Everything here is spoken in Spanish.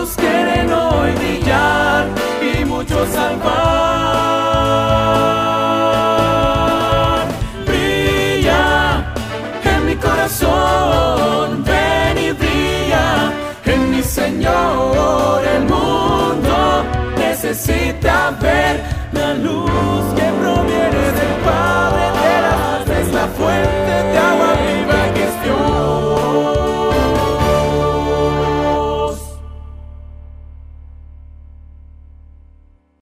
muchos quieren hoy brillar y muchos salvar. Brilla en mi corazón, ven y brilla en mi Señor. El mundo necesita ver la luz